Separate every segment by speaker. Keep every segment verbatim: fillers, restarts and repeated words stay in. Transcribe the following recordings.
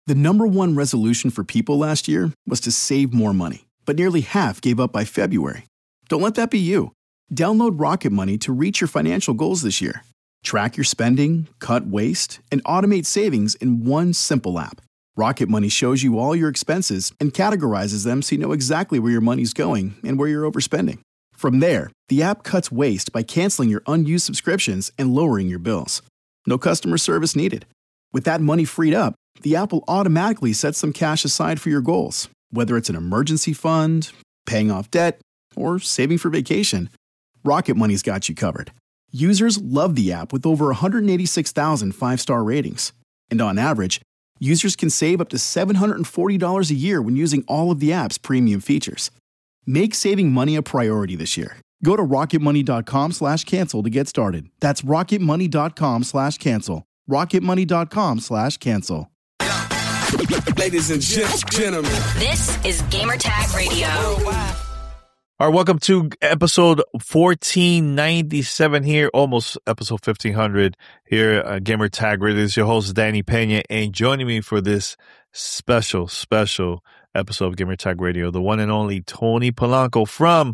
Speaker 1: The number one resolution for people last year was to save more money, but nearly half gave up by February. Don't let that be you. Download Rocket Money to reach your financial goals this year. Track your spending, cut waste, and automate savings in one simple app. Rocket Money shows you all your expenses and categorizes them so you know exactly where your money's going and where you're overspending. From there, the app cuts waste by canceling your unused subscriptions and lowering your bills. No customer service needed. With that money freed up, the app will automatically set some cash aside for your goals, whether it's an emergency fund, paying off debt, or saving for vacation. Rocket Money's got you covered. Users love the app with over one hundred eighty-six thousand five-star ratings. And on average, users can save up to seven hundred forty dollars a year when using all of the app's premium features. Make saving money a priority this year. Go to rocketmoney.com slash cancel to get started. That's rocketmoney.com slash cancel. rocketmoney.com slash cancel.
Speaker 2: Ladies and gentlemen,
Speaker 3: this is Gamertag Radio.
Speaker 4: All right, welcome to episode fourteen ninety-seven here, almost episode fifteen hundred here at Gamertag Radio. This is your host, Danny Pena, and joining me for this special, special episode of Gamertag Radio, the one and only Tony Polanco from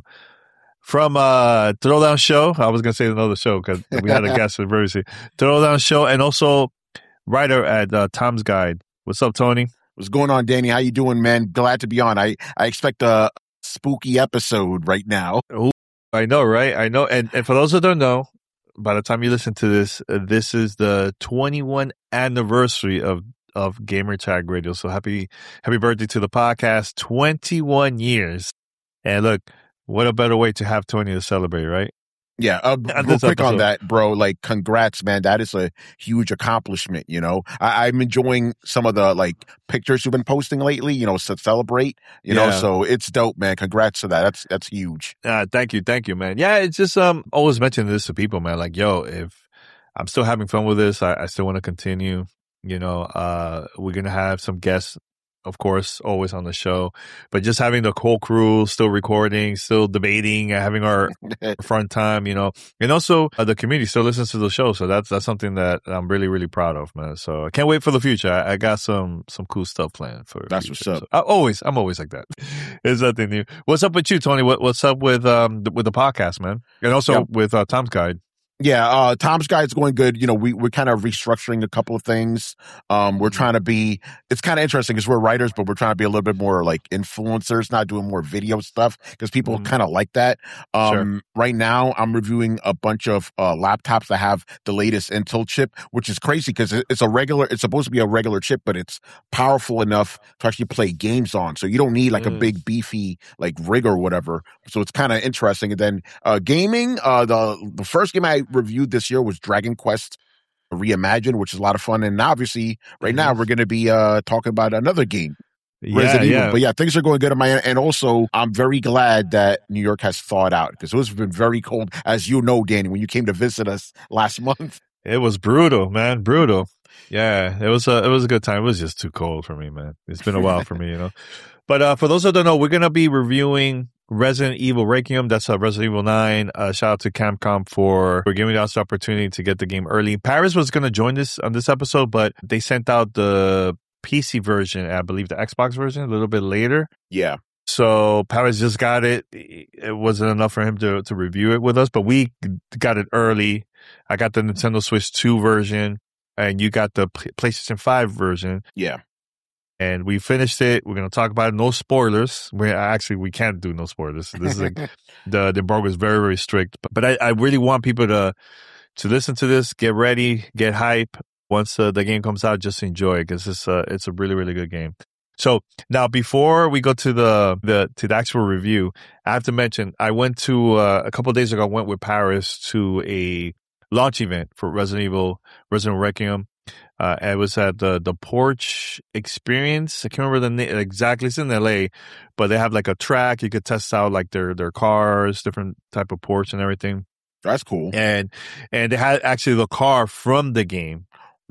Speaker 4: from uh Throwdown Show. I was going to say another show because we had a guest with Versi. Throwdown Show, and also writer at uh, Tom's Guide. What's up, Tony?
Speaker 5: What's going on, Danny? How you doing, man? Glad to be on. I, I expect a spooky episode right now.
Speaker 4: Ooh, I know, right? I know. And, and for those that don't know, by the time you listen to this, uh, this is the twenty-first anniversary of, of Gamertag Radio. So happy, happy birthday to the podcast. twenty-one years. And look, what a better way to have Tony to celebrate, right?
Speaker 5: Yeah, uh, real quick
Speaker 4: episode.
Speaker 5: on that, bro. Like, congrats, man. That is a huge accomplishment, you know? I, I'm enjoying some of the, like, pictures you've been posting lately, you know, to celebrate, you
Speaker 4: Yeah.
Speaker 5: know? So it's dope, man. Congrats to that. That's that's huge.
Speaker 4: Uh, thank you. Thank you, man. Yeah, it's just, um, always mentioning this to people, man. Like, yo, if I'm still having fun with this, I, I still want to continue. You know, uh, we're going to have some guests, of course, always on the show, but just having the whole crew still recording, still debating, having our fun time, you know, and also uh, the community still listens to the show. So that's, that's something that I'm really, really proud of, man. So I can't wait for the future. I, I got some, some cool stuff planned for
Speaker 5: That's
Speaker 4: future.
Speaker 5: what's up.
Speaker 4: So I always, I'm always like that. It's nothing new. What's up with you, Tony? What, what's up with, um, the, with the podcast, man? And also
Speaker 5: Yep.
Speaker 4: with, uh, Tom's Guide.
Speaker 5: Yeah, uh, Tom's Guide's going good. You know, we, we're kind of restructuring a couple of things. Um, we're trying to be, it's kind of interesting because we're writers, but we're trying to be a little bit more like influencers, not doing more video stuff because people
Speaker 4: Mhm.
Speaker 5: kind of like that. Um,
Speaker 4: Sure.
Speaker 5: right now I'm reviewing a bunch of, uh, laptops that have the latest Intel chip, which is crazy because it's a regular, it's supposed to be a regular chip, but it's powerful enough to actually play games on. So you don't need like a
Speaker 4: Mm.
Speaker 5: big beefy like rig or whatever. So it's kind of interesting. And then, uh, gaming, uh, the, the first game I reviewed this year was Dragon Quest Reimagined, which is a lot of fun. And obviously, right now we're going to be uh talking about another game,
Speaker 4: Yeah,
Speaker 5: Resident Evil.
Speaker 4: yeah.
Speaker 5: But yeah, things are going good on my end. And also, I'm very glad that New York has thawed out because it has been very cold, as you know, Danny, when you came to visit us last month.
Speaker 4: It was brutal, man. Brutal. Yeah, it was a it was a good time. It was just too cold for me, man. It's been a while for me, you know. But uh, for those that don't know, we're gonna be reviewing Resident Evil Requiem. That's uh, Resident Evil nine. Uh, shout out to Capcom for for giving us the opportunity to get the game early. Paris was gonna join this on this episode, but they sent out the P C version, and I believe the Xbox version, a little bit later.
Speaker 5: Yeah.
Speaker 4: So Paris just got it. It wasn't enough for him to to review it with us, but we got it early. I got the Nintendo Switch two version, and you got the P- PlayStation five version.
Speaker 5: Yeah.
Speaker 4: And we finished it. We're gonna talk about it. No spoilers. We actually we can't do no spoilers. This is like the the embargo is very very strict. But, but I, I really want people to to listen to this, get ready, get hype. Once uh, the game comes out, just enjoy it because it's a it's a really really good game. So now, before we go to the, the to the actual review, I have to mention I went to uh, a couple of days ago. I went with Paris to a launch event for Resident Evil Resident Evil Requiem. Uh, it was at the the Porch Experience. I can't remember the name exactly. It's in L A, but they have like a track you could test out like their their cars, different type of Porsche and everything.
Speaker 5: That's cool.
Speaker 4: And and they had actually the car from the game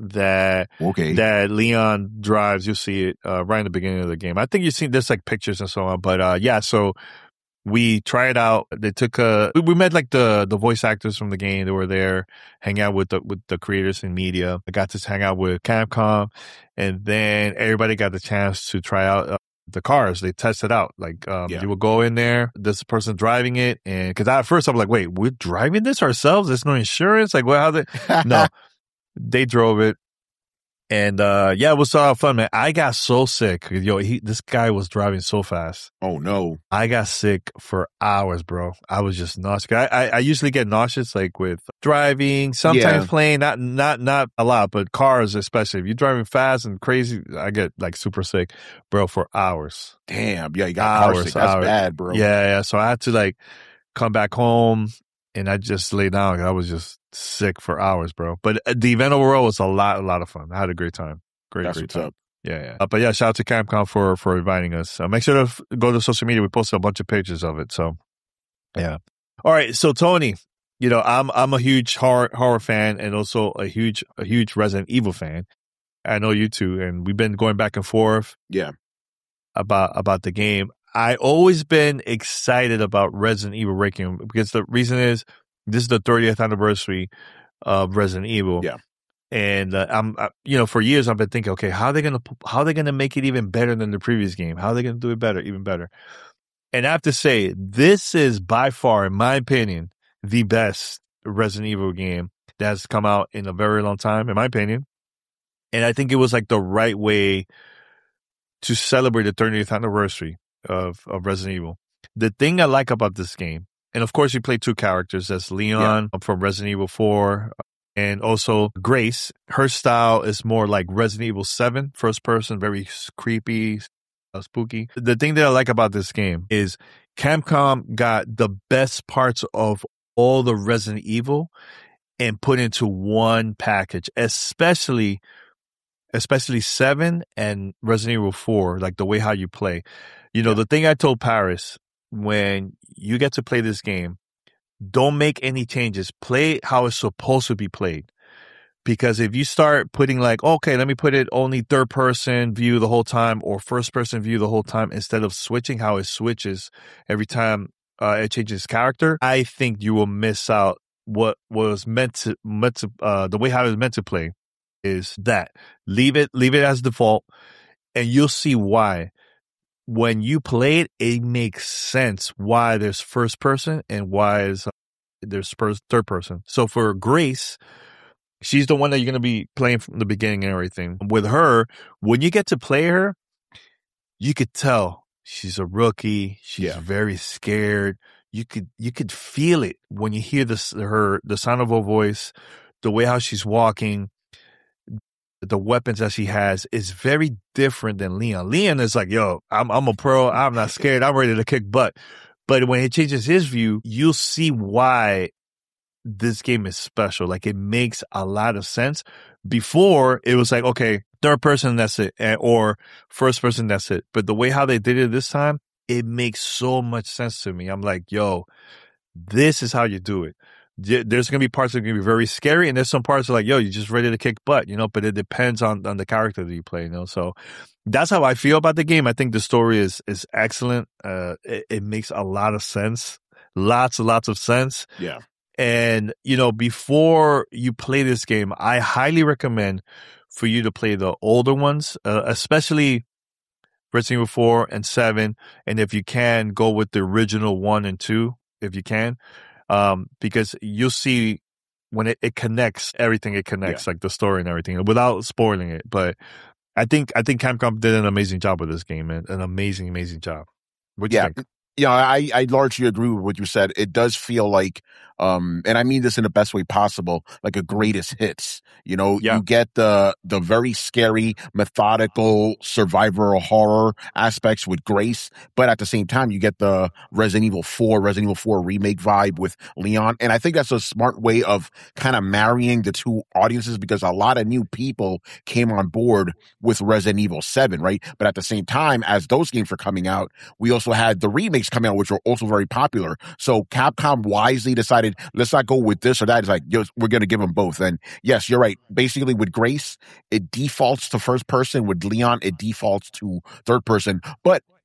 Speaker 4: that
Speaker 5: Okay.
Speaker 4: that Leon drives. You see it uh, right in the beginning of the game. I think you've seen there's like pictures and so on. But uh, yeah, so we tried out. They took a, we met like the, the voice actors from the game that were there, hang out with the, with the creators and media. I got to hang out with Capcom, and then everybody got the chance to try out uh, the cars. They tested out. Like, um,
Speaker 5: Yeah.
Speaker 4: you would go in there, this person driving it. And cause I, at first I'm like, wait, we're driving this ourselves? There's no insurance? Like, well, how they, no, they drove it. And, uh, yeah, it was a lot of fun, man. I got so sick. Yo, he, this guy was driving so fast.
Speaker 5: Oh, no.
Speaker 4: I got sick for hours, bro. I was just nauseous. I, I, I usually get nauseous, like with driving, sometimes
Speaker 5: Yeah.
Speaker 4: playing, not, not, not a lot, but cars, especially. If you're driving fast and crazy, I get like super sick, bro, for hours.
Speaker 5: Damn. Yeah, you got car
Speaker 4: Hours,
Speaker 5: sick. That's
Speaker 4: hours.
Speaker 5: bad, bro.
Speaker 4: Yeah, yeah. So I had to like come back home and I just lay down. I was just sick for hours, bro. But the event overall was a lot, a lot of fun. I had a great time. Great,
Speaker 5: That's
Speaker 4: great
Speaker 5: what's
Speaker 4: time.
Speaker 5: up.
Speaker 4: Yeah, yeah. Uh, but yeah, shout out to Capcom for, for inviting us. Uh, make sure to f- go to social media. We posted a bunch of pictures of it. So, yeah. All right. So, Tony, you know, I'm I'm a huge horror horror fan and also a huge a huge Resident Evil fan. I know you too, and we've been going back and forth.
Speaker 5: Yeah.
Speaker 4: About about the game. I always been excited about Resident Evil Requiem because the reason is this is the thirtieth anniversary of Resident Evil.
Speaker 5: Yeah.
Speaker 4: And uh, I'm, I, you know, for years I've been thinking, okay, how are they gonna, how are they gonna make it even better than the previous game? How are they gonna do it better, even better? And I have to say, this is by far, in my opinion, the best Resident Evil game that has come out in a very long time, in my opinion. And I think it was like the right way to celebrate the thirtieth anniversary of of Resident Evil. The thing I like about this game, and of course you play two characters, that's Leon from Resident Evil four. And also Grace, her style is more like Resident Evil seven, first person, very creepy, uh, spooky. The thing that I like about this game is Capcom got the best parts of all the Resident Evil and put into one package, especially especially seven and Resident Evil four, like the way how you play. You know, the thing I told Paris, when you get to play this game, don't make any changes. Play how it's supposed to be played. Because if you start putting like, okay, let me put it only third person view the whole time or first person view the whole time instead of switching how it switches every time uh, it changes character, I think you will miss out what was meant to, meant to uh, the way how it's meant to play is that. Leave it, leave it as default and you'll see why. When you play it, it makes sense why there's first person and why is uh, there's first, third person. So for Grace, she's the one that you're going to be playing from the beginning and everything. With her, when you get to play her, you could tell she's a rookie. She's
Speaker 5: Yeah.
Speaker 4: very scared. You could you could feel it when you hear this her the sound of her voice, the way how she's walking. The weapons that she has is very different than Leon. Leon is like, yo, I'm I'm a pro. I'm not scared. I'm ready to kick butt. But when he changes his view, you'll see why this game is special. Like it makes a lot of sense. Before it was like, okay, third person, that's it. Or first person, that's it. But the way how they did it this time, it makes so much sense to me. I'm like, yo, this is how you do it. There's going to be parts that are going to be very scary, and there's some parts that are like, yo, you're just ready to kick butt, you know, but it depends on, on the character that you play, you know. So that's how I feel about the game. I think the story is is excellent. Uh, it, it makes a lot of sense. Lots and lots of sense.
Speaker 5: Yeah.
Speaker 4: And, you know, before you play this game, I highly recommend for you to play the older ones, uh, especially Resident Evil four and seven. And if you can, go with the original one and two, if you can. Um, because you'll see when it, it connects, everything it connects,
Speaker 5: Yeah.
Speaker 4: like the story and everything, without spoiling it. But I think I think Capcom did an amazing job with this game, man. An amazing, amazing job. What do you
Speaker 5: Yeah.
Speaker 4: think?
Speaker 5: Yeah, I, I largely agree with what you said. It does feel like, um, and I mean this in the best way possible, like a greatest hits. You know,
Speaker 4: Yeah.
Speaker 5: you get the the very scary, methodical, survival horror aspects with Grace, but at the same time, you get the Resident Evil four, Resident Evil four remake vibe with Leon. And I think that's a smart way of kind of marrying the two audiences because a lot of new people came on board with Resident Evil seven, right? But at the same time, as those games were coming out, we also had the remakes coming out, which were also very popular. So Capcom wisely decided, let's not go with this or that. It's like, yo, we're going to give them both. And yes, you're right. Basically with Grace, it defaults to first person. With Leon, it defaults to third person. But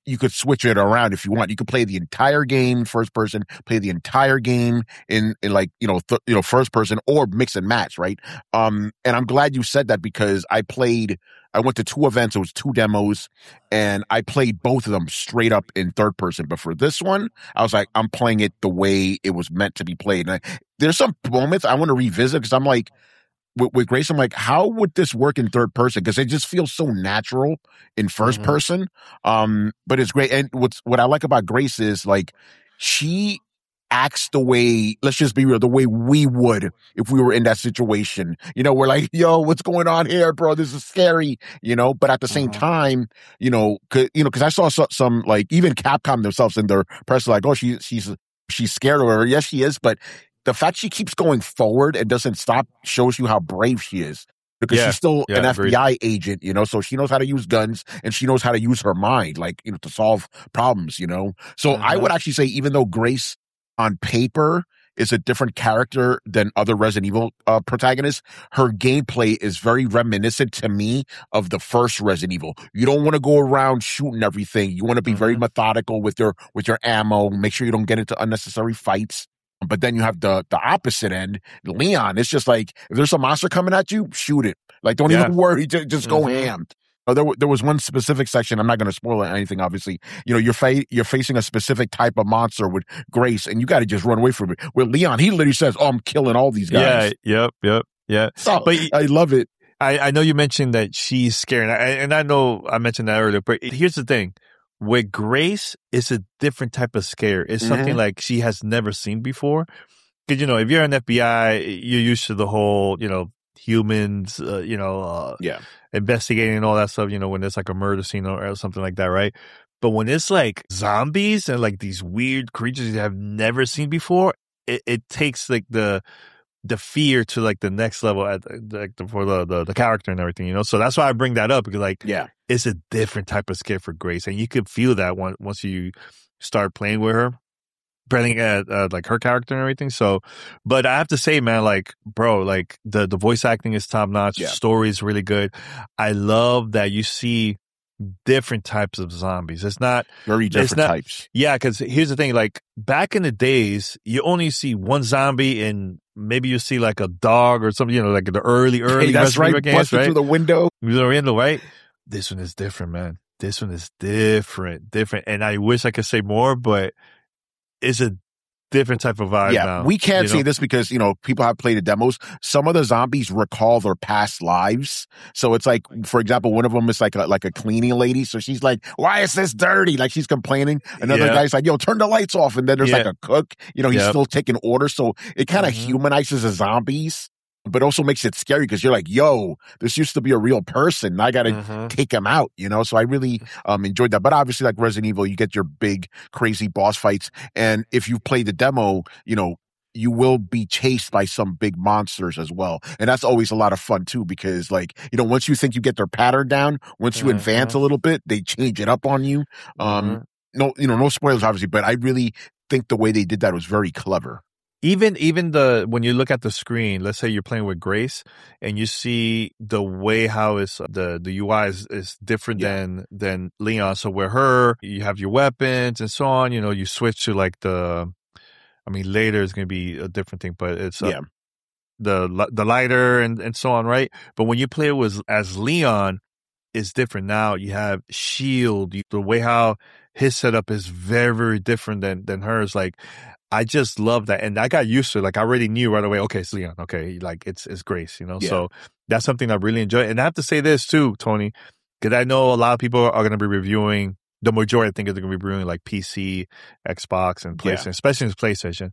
Speaker 5: you could switch it around if you want. You could play the entire game first person, play the entire game in, in like, you know, th- you know, first person, or mix and match, right? Um, and I'm glad you said that, because I played, I went to two events, it was two demos, and I played both of them straight up in third person. But for this one, I was like, I'm playing it the way it was meant to be played. And I, there's some moments I want to revisit, because I'm like, With, with Grace, I'm like, how would this work in third person? Because it just feels so natural in first
Speaker 4: Mhm.
Speaker 5: person. Um, but it's great. And what's what I like about Grace is like she acts the way, let's just be real, the way we would if we were in that situation. You know, we're like, yo, what's going on here, bro? This is scary. You know, but at the same
Speaker 4: Mhm.
Speaker 5: time, you know, cause, you know, because I saw some, some like even Capcom themselves in their press like, oh, she she's she's scared of her. Yes, she is, but the fact she keeps going forward and doesn't stop shows you how brave she is, because
Speaker 4: Yeah,
Speaker 5: she's still
Speaker 4: yeah,
Speaker 5: an
Speaker 4: agreed.
Speaker 5: F B I agent, you know, so she knows how to use guns and she knows how to use her mind, like, you know, to solve problems, you know. So I
Speaker 4: Mhm.
Speaker 5: would actually say, even though Grace on paper is a different character than other Resident Evil uh, protagonists, her gameplay is very reminiscent to me of the first Resident Evil. You don't want to go around shooting everything. You want to be very
Speaker 4: Mhm.
Speaker 5: methodical with your with your ammo. Make sure you don't get into unnecessary fights. But then you have the the opposite end, Leon. It's just like, if there's a monster coming at you, shoot it. Like, don't
Speaker 4: Yeah.
Speaker 5: even worry, just, just go
Speaker 4: Mhm.
Speaker 5: ham. Uh, there, wa- there was one specific section. I'm not going to spoil anything, obviously. You know, you're fa- you're facing a specific type of monster with Grace, and you got to just run away from it. With Leon, he literally says, "Oh, I'm killing all these guys."
Speaker 4: Yeah, yep, yep, yeah.
Speaker 5: So
Speaker 4: But y-
Speaker 5: I love it.
Speaker 4: I, I know you mentioned that she's scared, and I, and I know I mentioned that earlier, but here's the thing. With Grace, it's a different type of scare. It's something
Speaker 5: Mhm.
Speaker 4: like she has never seen before. Because, you know, if you're an F B I, you're used to the whole, you know, humans, uh, you know, uh,
Speaker 5: Yeah.
Speaker 4: investigating and all that stuff, you know, when there's like a murder scene or, or something like that, right? But when it's like zombies and like these weird creatures you have never seen before, it, it takes like the the fear to like the next level at like the, for the, the the character and everything, you know. So that's why I bring that up, because like
Speaker 5: Yeah.
Speaker 4: it's a different type of scare for Grace, and you could feel that once once you start playing with her, playing at uh, like her character and everything. So, but I have to say, man, like, bro, like the the voice acting is top notch.
Speaker 5: Yeah.
Speaker 4: The story is really good. I love that you see different types of zombies. It's not
Speaker 5: Very
Speaker 4: It's
Speaker 5: different
Speaker 4: not-
Speaker 5: types.
Speaker 4: yeah, because here's the thing, like back in the days, you only see one zombie, and maybe you see like a dog or something, you know, like the early, early
Speaker 5: Hey, that's
Speaker 4: Resident Evil
Speaker 5: right.
Speaker 4: games,
Speaker 5: Busted
Speaker 4: right?
Speaker 5: through the window.
Speaker 4: Through the window, right? This one is different, man. This one is different, different. And I wish I could say more, but it's a different type of vibe
Speaker 5: Yeah,
Speaker 4: now.
Speaker 5: we can't
Speaker 4: you
Speaker 5: say
Speaker 4: know?
Speaker 5: this because, you know, people have played the demos. Some of the zombies recall their past lives. So it's like, for example, one of them is like a, like a cleaning lady. So she's like, why is this dirty? Like she's complaining. Another
Speaker 4: Yeah.
Speaker 5: guy's like, yo, turn the lights off. And then there's like
Speaker 4: Yeah.
Speaker 5: a cook, you know, he's
Speaker 4: Yep.
Speaker 5: still taking orders. So it kind of
Speaker 4: Mhm.
Speaker 5: humanizes the zombies, but also makes it scary because you're like, yo, this used to be a real person. I got to
Speaker 4: Mhm.
Speaker 5: take him out, you know? So I really um, enjoyed that. But obviously, like Resident Evil, you get your big, crazy boss fights. And if you play the demo, you know, you will be chased by some big monsters as well. And that's always a lot of fun too, because like, you know, once you think you get their pattern down, once you advance a little bit, they change it up on you. Um,
Speaker 4: Mhm.
Speaker 5: no, you know, no spoilers, obviously, but I really think the way they did that was very clever.
Speaker 4: Even even the when you look at the screen, let's say you're playing with Grace and you see the way how it's the the U I is, is different
Speaker 5: Yeah.
Speaker 4: than than Leon. So with her, you have your weapons and so on. You know, you switch to like the. I mean, later is going to be a different thing, but it's uh,
Speaker 5: Yeah.
Speaker 4: the li- the lighter and and so on, right? But when you play it with as Leon, it's different. Now you have shield. You, the way how his setup is very very different than than hers. Like. I just love that. And I got used to it. Like, I already knew right away, okay, it's Leon. Okay. Like, it's, it's Grace, you know?
Speaker 5: Yeah.
Speaker 4: So that's something I really enjoy. And I have to say this too, Tony, because I know a lot of people are going to be reviewing, the majority I think is going to be reviewing like P C, Xbox, and PlayStation,
Speaker 5: Yeah.
Speaker 4: especially in PlayStation.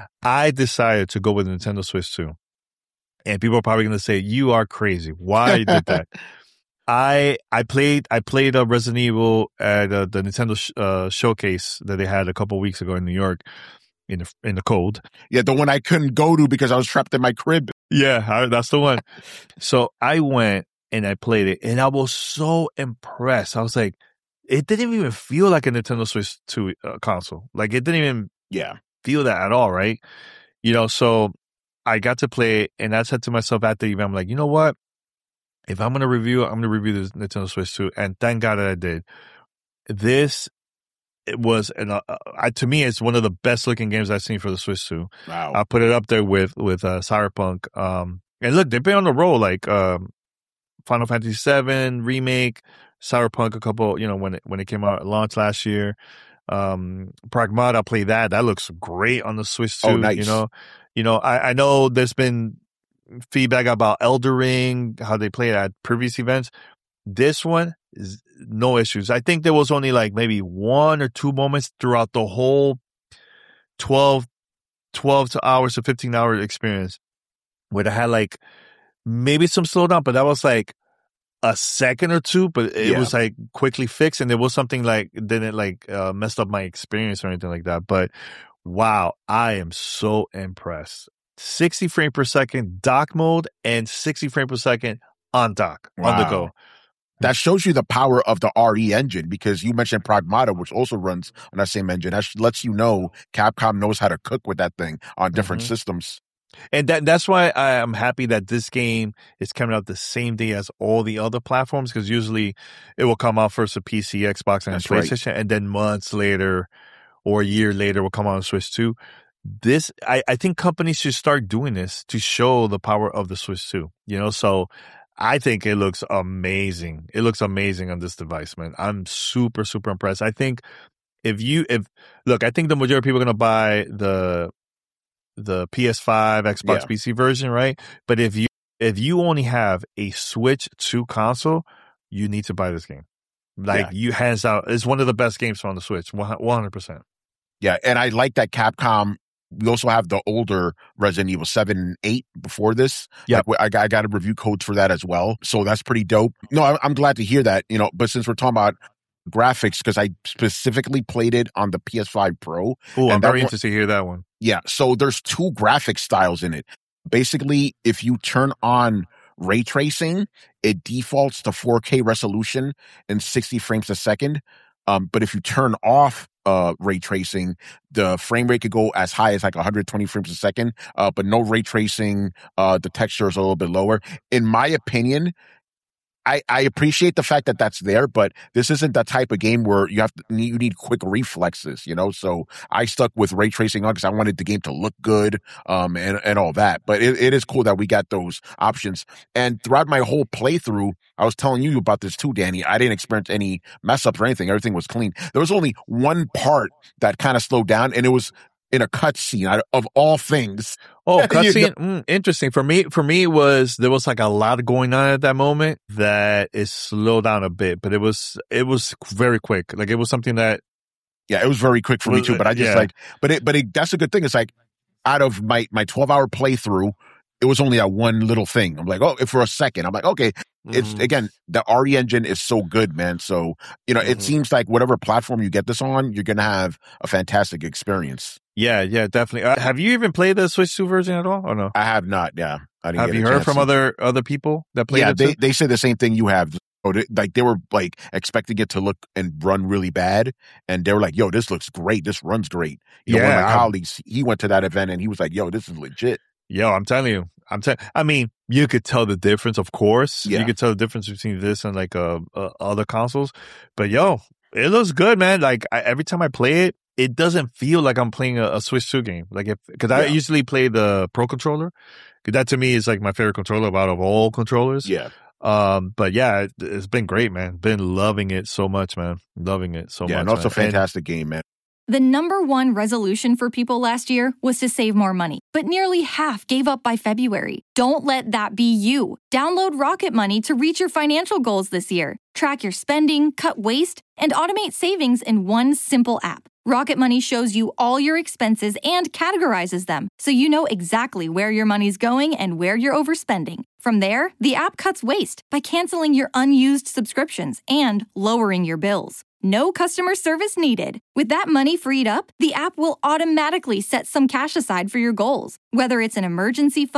Speaker 4: I decided to go with Nintendo Switch two. And people are probably going to say, you are crazy. Why you did that? I I played I played uh, Resident Evil at uh, the Nintendo sh- uh, showcase that they had a couple weeks ago in New York. In the in the cold,
Speaker 5: Yeah, the one I couldn't go to because I was trapped in my crib.
Speaker 4: yeah, I, that's the one. So I went and I played it, and I was so impressed. I was like, it didn't even feel like a Nintendo Switch two uh, console. Like it didn't even
Speaker 5: Yeah.
Speaker 4: feel that at all, right? You know, so I got to play it, and I said to myself after the event, I'm like, you know what? If I'm gonna review, I'm gonna review this Nintendo Switch two, and thank God that I did. This it was, an, uh, I, to me, it's one of the best looking games I've seen for the Switch two.
Speaker 5: Wow.
Speaker 4: I'll put it up there with, with uh, Cyberpunk. Um, and look, they've been on the roll, like um, Final Fantasy seven Remake, Cyberpunk a couple, you know, when it, when it came out, launched last year. Um, Pragmata, I played that. That looks great on the Switch two.
Speaker 5: Oh, nice.
Speaker 4: You know, you know, I, I know there's been feedback about Elder Ring, how they play it at previous events. This one is no issues. I think there was only like maybe one or two moments throughout the whole twelve, twelve hours to fifteen hour experience where I had like maybe some slowdown, but that was like a second or two, but it
Speaker 5: Yeah.
Speaker 4: was like quickly fixed, and there was something like didn't like uh, messed up my experience or anything like that. But wow, I am so impressed. sixty frames per second dock mode and sixty frames per second on dock on the
Speaker 5: Wow.
Speaker 4: go.
Speaker 5: That shows you the power of the R E engine, because you mentioned Pragmata, which also runs on that same engine. That lets you know Capcom knows how to cook with that thing on different
Speaker 4: Mhm.
Speaker 5: systems.
Speaker 4: And that that's why I am happy that this game is coming out the same day as all the other platforms, because usually it will come out first to P C, Xbox, and
Speaker 5: That's right.
Speaker 4: PlayStation, and then months later or a year later will come out on Switch two. This, I, I think companies should start doing this to show the power of the Switch two, you know? So I think it looks amazing. It looks amazing on this device, man. I'm super, super impressed. I think if you, if, look, I think the majority of people are going to buy the, the P S five, Xbox,
Speaker 5: Yeah.
Speaker 4: P C version, right? But if you, if you only have a Switch two console, you need to buy this game. Like,
Speaker 5: Yeah.
Speaker 4: you hands out, it's one of the best games on the Switch, one hundred percent.
Speaker 5: Yeah, and I like that Capcom. We also have the older Resident Evil seven and eight before this.
Speaker 4: Yep.
Speaker 5: Like, I got, I got a review codes for that as well. So that's pretty dope. No, I, I'm glad to hear that, you know, but since we're talking about graphics, because I specifically played it on the P S five Pro.
Speaker 4: Oh, I'm
Speaker 5: and that
Speaker 4: very
Speaker 5: one-
Speaker 4: interested to hear that one.
Speaker 5: Yeah, so there's two graphic styles in it. Basically, if you turn on ray tracing, it defaults to four K resolution and sixty frames a second. Um, but if you turn off uh, ray tracing, the frame rate could go as high as like one hundred twenty frames a second. Uh, but no ray tracing, uh, the texture is a little bit lower. In my opinion, I, I appreciate the fact that that's there, but this isn't that type of game where you have to, you need quick reflexes, you know? So I stuck with ray tracing on because I wanted the game to look good, um, and, and all that. But it, it is cool that we got those options. And throughout my whole playthrough, I was telling you about this too, Danny. I didn't experience any mess ups or anything. Everything was clean. There was only one part that kind of slowed down, and it was in a cutscene of all things.
Speaker 4: Oh,
Speaker 5: You
Speaker 4: cutscene. Mm, interesting. For me, for me, it was there was like a lot going on at that moment that it slowed down a bit, but it was it was very quick. Like it was something that
Speaker 5: Yeah, it was very quick for me
Speaker 4: Well,
Speaker 5: too, but I just
Speaker 4: yeah.
Speaker 5: like, but it, but it, that's a good thing. It's like out of my, my twelve hour playthrough, it was only a one little thing. I'm like, oh, for a second, I'm like, okay, it's
Speaker 4: Mhm.
Speaker 5: again, the R E engine is so good, man. So, you know, it
Speaker 4: Mhm.
Speaker 5: seems like whatever platform you get this on, you're going to have a fantastic experience.
Speaker 4: Yeah, yeah, definitely. Uh, have you even played the Switch two version at all, or no?
Speaker 5: I have not. Yeah. I didn't
Speaker 4: Have
Speaker 5: get
Speaker 4: you
Speaker 5: a
Speaker 4: heard
Speaker 5: chance
Speaker 4: from
Speaker 5: to.
Speaker 4: other other people that played
Speaker 5: Yeah,
Speaker 4: it
Speaker 5: they,
Speaker 4: too?
Speaker 5: they said the same thing you have. Oh, they, like they were like expecting it to look and run really bad, and they were like, "Yo, this looks great. This runs great." You know, one of
Speaker 4: Yeah,
Speaker 5: my
Speaker 4: I'm-
Speaker 5: colleagues, he went to that event and he was like, "Yo, this is legit."
Speaker 4: Yo, I'm telling you, I'm telling. I mean, you could tell the difference, of course.
Speaker 5: Yeah.
Speaker 4: You could tell the difference between this and like uh, uh other consoles. But yo, it looks good, man. Like I, every time I play it, it doesn't feel like I'm playing a, a Switch two game. Like if because I
Speaker 5: Yeah.
Speaker 4: usually play the Pro controller. 'Cause that to me is like my favorite controller out of all controllers.
Speaker 5: Yeah.
Speaker 4: Um, but yeah, it, it's been great, man. Been loving it so much, man. Loving it so
Speaker 5: yeah,
Speaker 4: much.
Speaker 5: and also
Speaker 4: man. And-
Speaker 5: fantastic game, man.
Speaker 6: The number one resolution for people last year was to save more money, but nearly half gave up by February. Don't let that be you. Download Rocket Money to reach your financial goals this year. Track your spending, cut waste, and automate savings in one simple app. Rocket Money shows you all your expenses and categorizes them, so you know exactly where your money's going and where you're overspending. From there, the app cuts waste by canceling your unused subscriptions and lowering your bills. No customer service needed. With that money freed up, the app will automatically set some cash aside for your goals, whether it's an emergency fund,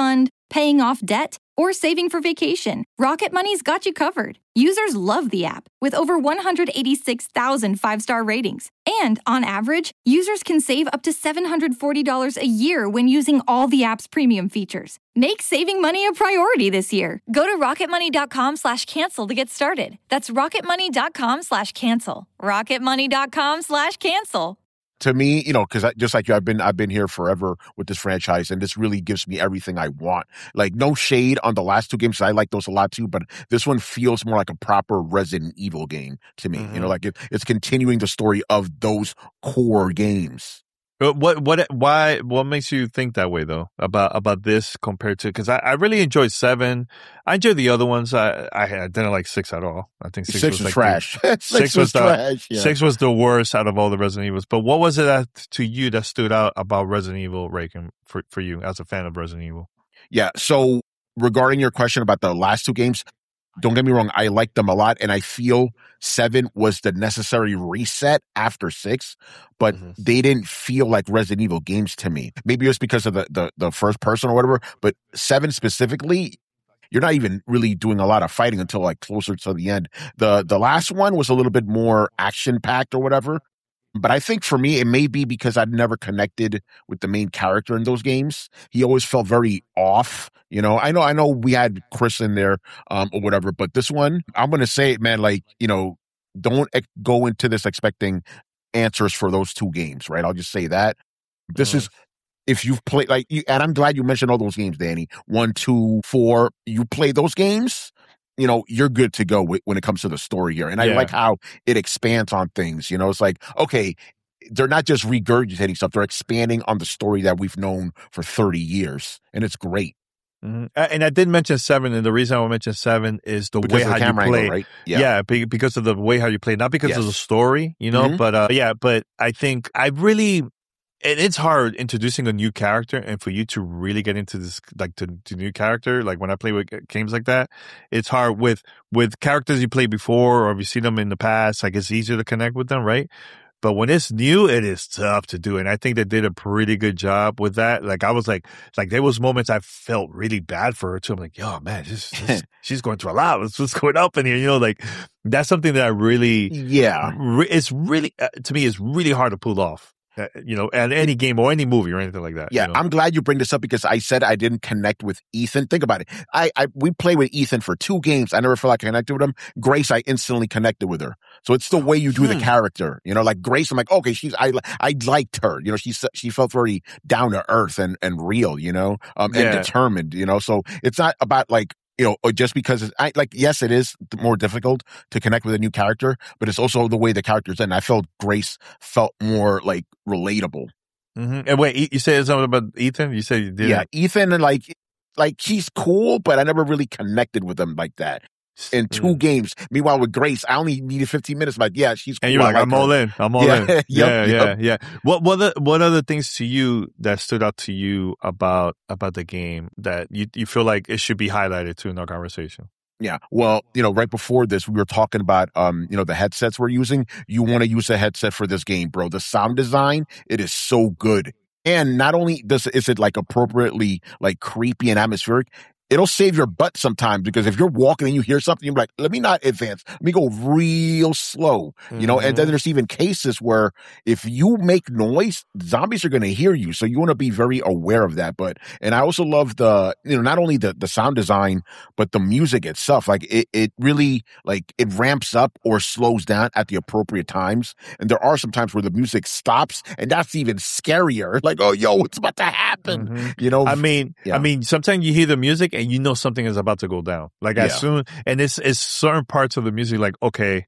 Speaker 6: paying off debt, or saving for vacation, Rocket Money's got you covered. Users love the app, with over one hundred eighty-six thousand five-star ratings. And, on average, users can save up to seven hundred forty dollars a year when using all the app's premium features. Make saving money a priority this year. Go to rocketmoney.com slash cancel to get started. That's rocketmoney.com slash cancel. rocketmoney.com slash cancel.
Speaker 5: To me, you know, because just like you, I've been I've been here forever with this franchise, and this really gives me everything I want. Like, no shade on the last two games, I like those a lot too, but this one feels more like a proper Resident Evil game to me. Mm-hmm. You know, like it, it's continuing the story of those core games.
Speaker 4: What what why what makes you think that way though about about this compared to, because I, I really enjoyed seven. I enjoyed the other ones. I I didn't like six at all. I think six,
Speaker 5: six
Speaker 4: was
Speaker 5: was
Speaker 4: like
Speaker 5: trash.
Speaker 4: The,
Speaker 5: six,
Speaker 4: six
Speaker 5: was,
Speaker 4: was the,
Speaker 5: trash. Yeah.
Speaker 4: Six was the worst out of all the Resident Evils. But what was it that, to you, that stood out about Resident Evil, Reagan, for for you as a fan of Resident Evil?
Speaker 5: Yeah. So regarding your question about the last two games, don't get me wrong, I like them a lot, and I feel seven was the necessary reset after six, but mm-hmm. they didn't feel like Resident Evil games to me. Maybe it was because of the, the, the first person or whatever, but seven specifically, you're not even really doing a lot of fighting until like closer to the end. The the last one was a little bit more action-packed or whatever, but I think for me, it may be because I've never connected with the main character in those games. He always felt very off. You know, I know, I know we had Chris in there, um, or whatever, but this one, I'm going to say it, man, like, you know, don't ex- go into this expecting answers for those two games, right? I'll just say that. This mm. is, if you've played, like, you, and I'm glad you mentioned all those games, Danny. One, two, four, you play those games, you know, you're good to go w- when it comes to the story here. And I yeah. like how it expands on things. You know, it's like, okay, they're not just regurgitating stuff. They're expanding on the story that we've known for thirty years. And it's great.
Speaker 4: Mm-hmm. And I did mention seven, and the reason I mentioned seven is the
Speaker 5: because
Speaker 4: way
Speaker 5: the
Speaker 4: how you play.
Speaker 5: Angle, right? Yeah,
Speaker 4: yeah be, because of the way how you play, not because yes. of the story, you know. Mm-hmm. But uh, yeah, but I think I really, and it's hard introducing a new character, and for you to really get into this, like to, to new character. Like when I play with games like that, it's hard with with characters you played before or if you see them in the past. Like it's easier to connect with them, right? But when it's new, it is tough to do. And I think they did a pretty good job with that. Like, I was like, like there was moments I felt really bad for her too. I'm like, yo, man, this, this, she's going through a lot. What's, what's going up in here? You know, like that's something that I really,
Speaker 5: yeah,
Speaker 4: re- it's really, uh, to me, it's really hard to pull off. Uh, you know, at any game or any movie or anything like that.
Speaker 5: Yeah,
Speaker 4: you know?
Speaker 5: I'm glad you bring this up because I said I didn't connect with Ethan. Think about it. I, I we played with Ethan for two games. I never felt like I connected with him. Grace, I instantly connected with her. So it's the way you do hmm. the character. You know, like Grace, I'm like, okay, she's I I liked her. You know, she she felt very down to earth and and real. You know, um, and yeah. determined. You know, so it's not about like, you know, or just because it's, I, like, yes, it is more difficult to connect with a new character, but it's also the way the character's in. I felt Grace felt more like relatable.
Speaker 4: Mm-hmm. And wait, you said something about Ethan? You said you did.
Speaker 5: Yeah, Ethan, and like, like he's cool, but I never really connected with him like that. In two mm. games. Meanwhile, with Grace, I only needed fifteen minutes. I'm like, yeah, she's cool.
Speaker 4: And you're like,
Speaker 5: like
Speaker 4: I'm
Speaker 5: her.
Speaker 4: all in. I'm all
Speaker 5: yeah.
Speaker 4: in.
Speaker 5: yep,
Speaker 4: yeah,
Speaker 5: yep.
Speaker 4: yeah, yeah. What what other, what other things to you that stood out to you about about the game that you you feel like it should be highlighted too in our conversation?
Speaker 5: Yeah. Well, you know, right before this, we were talking about, um, you know, the headsets we're using. You want to use a headset for this game, bro. The sound design, it is so good. And not only does is it like appropriately like creepy and atmospheric, it'll save your butt sometimes because if you're walking and you hear something, you're like, let me not advance. Let me go real slow, you know? Mm-hmm. And then there's even cases where if you make noise, zombies are going to hear you. So you want to be very aware of that. But, and I also love the, you know, not only the, the sound design, but the music itself. Like it, it really, like it ramps up or slows down at the appropriate times. And there are some times where the music stops and that's even scarier. Like, oh, yo, what's about to happen?
Speaker 4: Mm-hmm.
Speaker 5: You know?
Speaker 4: I mean, yeah. I mean, sometimes you hear the music and you know something is about to go down. Like as yeah. soon, and it's, it's certain parts of the music like, okay,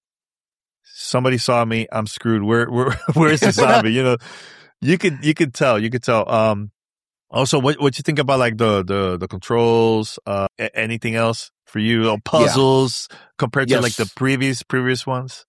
Speaker 4: somebody saw me, I'm screwed. Where, where, where's the zombie? You know, you could, you could tell, you could tell. Um, also, what, what you think about like the, the, the controls, uh, anything else for you, or puzzles yeah. compared to
Speaker 5: yes.
Speaker 4: like the previous, previous ones?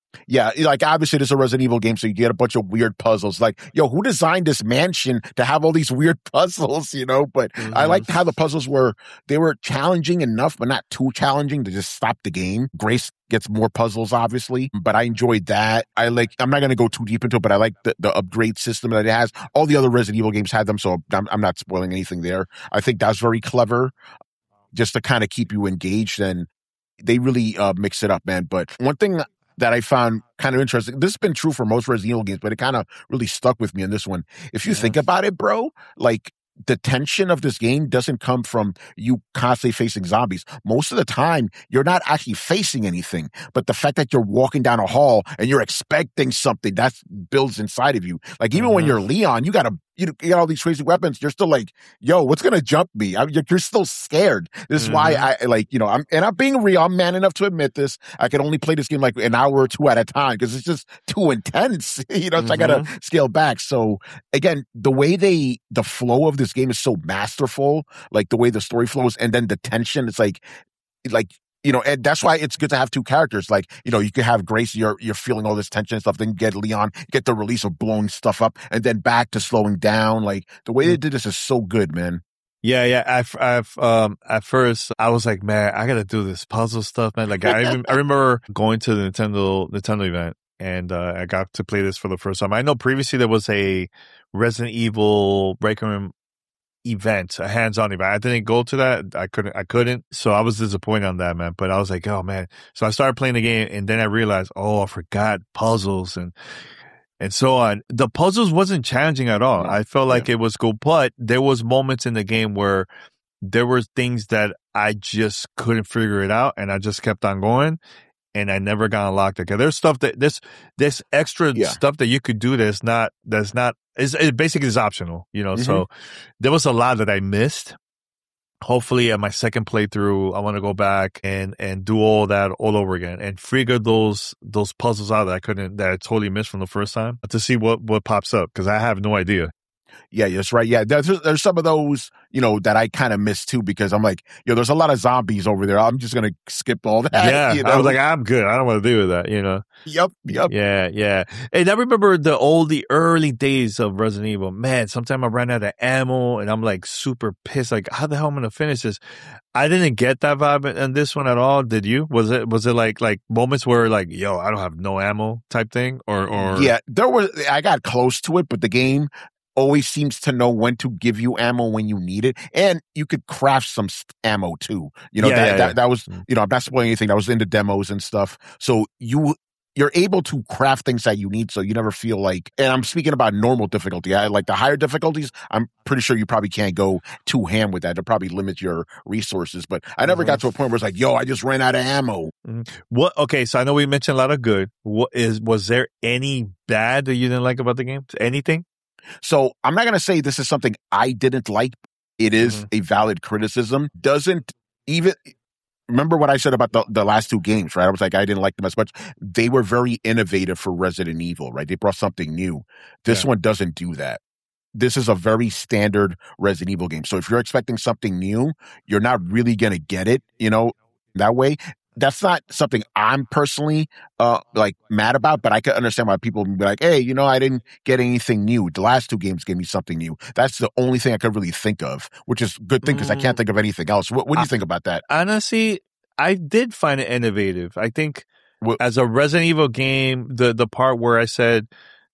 Speaker 5: Yeah, like obviously this is a Resident Evil game, so you get a bunch of weird puzzles. Like, yo, who designed this mansion to have all these weird puzzles, you know? But mm-hmm. I liked how the puzzles were, they were challenging enough, but not too challenging to just stop the game. Grace gets more puzzles, obviously, but I enjoyed that. I like, I'm not going to go too deep into it, but I like the, the upgrade system that it has. All the other Resident Evil games had them, so I'm, I'm not spoiling anything there. I think that's very clever, just to kind of keep you engaged, and they really uh, mix it up, man. But one thing that I found kind of interesting. This has been true for most Resident Evil games, but it kind of really stuck with me in this one. If you yeah. think about it, bro, like the tension of this game doesn't come from you constantly facing zombies. Most of the time, you're not actually facing anything, but the fact that you're walking down a hall and you're expecting something that builds inside of you. Like even mm-hmm. when you're Leon, you gotta, you, you got all these crazy weapons. You're still like, yo, what's gonna jump me? I, you're, you're still scared. This mm-hmm. is why I like, you know, I'm, and I'm being real. I'm man enough to admit this. I can only play this game like an hour or two at a time because it's just too intense. You know, mm-hmm. so I gotta scale back. So again, the way they, the flow of this game is so masterful, like the way the story flows, and then the tension, it's like, like, you know, and that's why it's good to have two characters. Like, you know, you can have Grace, you're, you're feeling all this tension and stuff, then you get Leon, get the release of blowing stuff up, and then back to slowing down. Like, the way they did this is so good, man.
Speaker 4: Yeah, yeah. I've, I've, um, at first I was like, man, I gotta do this puzzle stuff, man. Like, I, I remember going to the Nintendo, Nintendo event, and, uh, I got to play this for the first time. I know previously there was a Resident Evil Break Room event, a hands-on event. I didn't go to that. I couldn't, I couldn't. So I was disappointed on that, man. But I was like, oh man. So I started playing the game, and then I realized, oh, I forgot puzzles and, and so on. The puzzles wasn't challenging at all. I felt like yeah. it was cool, but there was moments in the game where there were things that I just couldn't figure it out, and I just kept on going, and I never got unlocked. Okay, there's stuff that this this extra yeah. stuff that you could do that's not that's not is it basically is optional, you know. Mm-hmm. So there was a lot that I missed. Hopefully, at my second playthrough, I want to go back and and do all that all over again and figure those those puzzles out that I couldn't that I totally missed from the first time to see what what pops up, because I have no idea.
Speaker 5: Yeah, that's right. Yeah, there's, there's some of those, you know, that I kind of miss too, because I'm like, yo, there's a lot of zombies over there. I'm just gonna skip all that.
Speaker 4: Yeah,
Speaker 5: you know?
Speaker 4: I was like, I'm good. I don't want to deal with that. You know.
Speaker 5: Yep. Yep.
Speaker 4: Yeah. Yeah. And I remember the old, the early days of Resident Evil. Man, sometimes I ran out of ammo, and I'm like super pissed. Like, how the hell am I gonna finish this? I didn't get that vibe in this one at all. Did you? Was it? Was it like like moments where like, yo, I don't have no ammo type thing, or or?
Speaker 5: Yeah, there was. I got close to it, but the game always seems to know when to give you ammo when you need it, and you could craft some ammo too. You know,
Speaker 4: yeah,
Speaker 5: that,
Speaker 4: yeah,
Speaker 5: that,
Speaker 4: yeah.
Speaker 5: that was, you know, I'm not spoiling anything. That was in the demos and stuff. So you, you're able to craft things that you need, so you never feel like, and I'm speaking about normal difficulty. I like the higher difficulties. I'm pretty sure you probably can't go too ham with that. It'll probably limit your resources, but I never mm-hmm. got to a point where it's like, yo, I just ran out of ammo.
Speaker 4: Mm-hmm. What? Okay. So I know we mentioned a lot of good. What is, was there any bad that you didn't like about the game? Anything?
Speaker 5: So I'm not going to say this is something I didn't like. It is mm-hmm. a valid criticism. Doesn't even remember what I said about the, the last two games, right? I was like, I didn't like them as much. They were very innovative for Resident Evil, right? They brought something new. This yeah. one doesn't do that. This is a very standard Resident Evil game. So if you're expecting something new, you're not really going to get it, you know, that way. That's not something I'm personally uh like mad about, but I can understand why people would be like, hey, you know, I didn't get anything new. The last two games gave me something new. That's the only thing I could really think of, which is a good thing because mm. I can't think of anything else. What, what do you I, think about that?
Speaker 4: Honestly, I did find it innovative. I think what, as a Resident Evil game, the the part where I said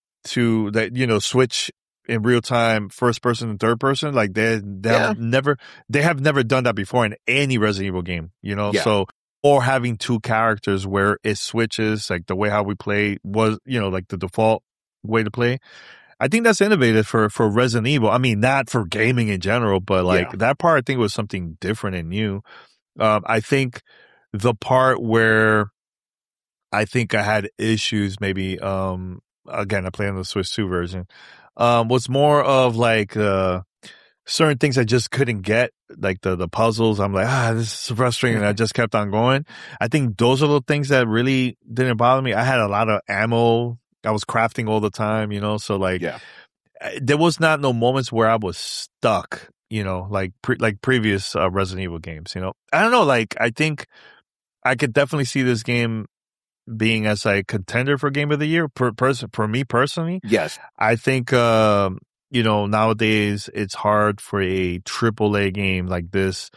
Speaker 4: to that, you know, switch in real time, first person and third person, like they they yeah. have never they have never done that before in any Resident Evil game, you know, yeah. so. Or having two characters where it switches, like the way how we play was, you know, like the default way to play. I think that's innovative for, for Resident Evil. I mean, not for gaming in general, but like yeah. that part I think was something different and new. Um, I think the part where I think I had issues, maybe, um, again, I play on the Switch two version, um, was more of like, uh, certain things I just couldn't get, like the, the puzzles. I'm like, ah, this is frustrating. And I just kept on going. I think those are the things that really didn't bother me. I had a lot of ammo. I was crafting all the time, you know? So like,
Speaker 5: yeah.
Speaker 4: there was not no moments where I was stuck, you know, like, pre- like previous uh, Resident Evil games, you know? I don't know. Like, I think I could definitely see this game being as a contender for Game of the Year. Per, pers- for me personally,
Speaker 5: Yes.
Speaker 4: I think um, you know nowadays it's hard for a triple A game like this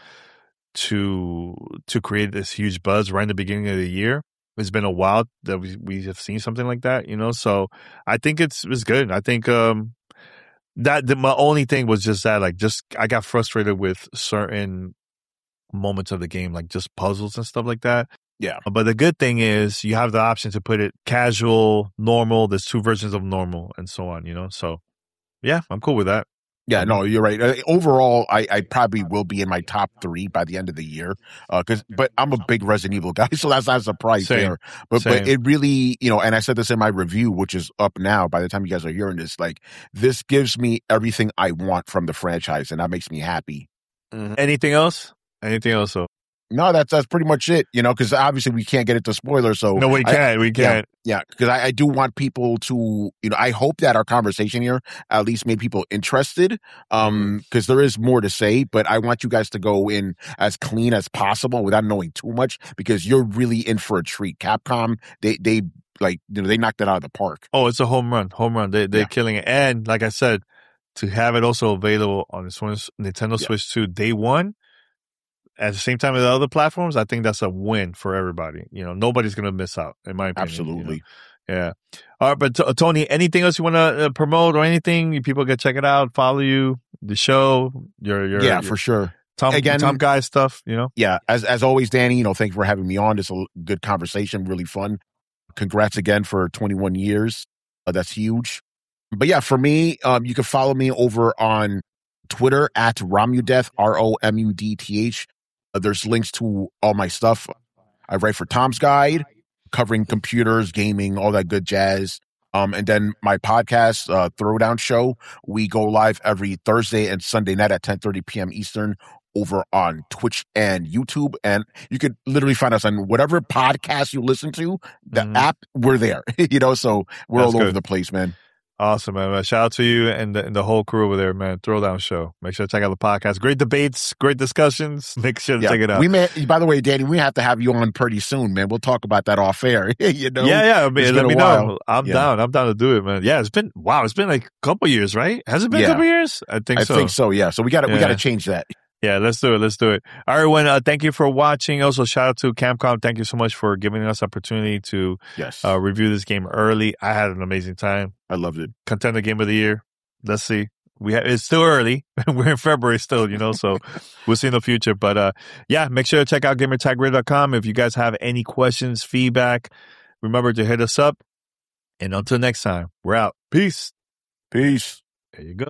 Speaker 4: to to create this huge buzz right in the beginning of the year. It's been a while that we we have seen something like that, you know. So I think it's it's good. I think um, that the, my only thing was just that like just I got frustrated with certain moments of the game, like just puzzles and stuff like that.
Speaker 5: Yeah.
Speaker 4: But the good thing is you have the option to put it casual, normal. There's two versions of normal and so on, you know. So yeah, I'm cool with that.
Speaker 5: Yeah, no, you're right. Uh, overall, I, I probably will be in my top three by the end of the year. Uh, cause, but I'm a big Resident Evil guy, so that's not a surprise
Speaker 4: Same.
Speaker 5: there. But,
Speaker 4: Same.
Speaker 5: but it really, you know, and I said this in my review, which is up now by the time you guys are hearing this, like, this gives me everything I want from the franchise, and that makes me happy.
Speaker 4: Mm-hmm. Anything else? Anything else? So
Speaker 5: No, that's that's pretty much it, you know, because obviously we can't get into spoilers. So
Speaker 4: no, we
Speaker 5: I-
Speaker 4: can't. We can't.
Speaker 5: Yeah, because I, I do want people to, you know, I hope that our conversation here at least made people interested, um, because there is more to say, but I want you guys to go in as clean as possible without knowing too much, because you're really in for a treat. Capcom, they, they like, you know, they knocked it out of the park.
Speaker 4: Oh, it's a home run. Home run. They, they're
Speaker 5: Yeah.
Speaker 4: killing it. And like I said, to have it also available on the Switch, Nintendo
Speaker 5: Yeah.
Speaker 4: Switch two day one, at the same time as the other platforms, I think that's a win for everybody. You know, nobody's going to miss out, in my opinion.
Speaker 5: Absolutely.
Speaker 4: You know? Yeah. All right, but t- Tony, anything else you want to uh, promote or anything? People can check it out, follow you, the show, your your
Speaker 5: Yeah,
Speaker 4: your
Speaker 5: for sure.
Speaker 4: Tom,
Speaker 5: Again-
Speaker 4: Tom Guy stuff. You know.
Speaker 5: Yeah, as as always, Danny, you know, thank you for having me on. It's a good conversation, really fun. Congrats again for twenty-one years. Uh, that's huge. But yeah, for me, um, you can follow me over on Twitter at Romudeth, R O M U D T H. Uh, there's links to all my stuff. I write for Tom's Guide, covering computers, gaming, all that good jazz. Um, and then my podcast, uh, Throwdown Show, we go live every Thursday and Sunday night at ten thirty p.m. Eastern over on Twitch and YouTube. And you could literally find us on whatever podcast you listen to, the
Speaker 4: Mhm.
Speaker 5: app, we're there, you know, so we're
Speaker 4: That's
Speaker 5: all over
Speaker 4: good.
Speaker 5: the place, man.
Speaker 4: Awesome, man. Shout out to you and the, and the whole crew over there, man. Throwdown Show. Make sure to check out the podcast. Great debates, great discussions. Make sure to
Speaker 5: Yeah.
Speaker 4: check it out.
Speaker 5: We may, by the way, Danny, we have to have you on pretty soon, man. We'll talk about that off air, you know?
Speaker 4: yeah, yeah. I
Speaker 5: It's
Speaker 4: mean,
Speaker 5: been
Speaker 4: let
Speaker 5: a
Speaker 4: me
Speaker 5: while.
Speaker 4: know. I'm
Speaker 5: Yeah.
Speaker 4: down. I'm down to do it, man. Yeah, it's been wow. It's been like a couple years, right? Has it been
Speaker 5: Yeah.
Speaker 4: a couple years? I think
Speaker 5: I
Speaker 4: so.
Speaker 5: think so, yeah. So we got to we
Speaker 4: Yeah.
Speaker 5: got to change that.
Speaker 4: Yeah, let's do it. Let's do it. All right, everyone. Uh, thank you for watching. Also, shout out to Capcom. Thank you so much for giving us opportunity to
Speaker 5: Yes.
Speaker 4: uh, review this game early. I had an amazing time.
Speaker 5: I loved it.
Speaker 4: Contender game of the year. Let's see. We ha- it's still early. We're in February still, you know, so we'll see in the future. But uh, yeah, make sure to check out gamer tag radio dot com. If you guys have any questions, feedback, remember to hit us up. And until next time, we're out. Peace.
Speaker 5: Peace.
Speaker 4: There you go.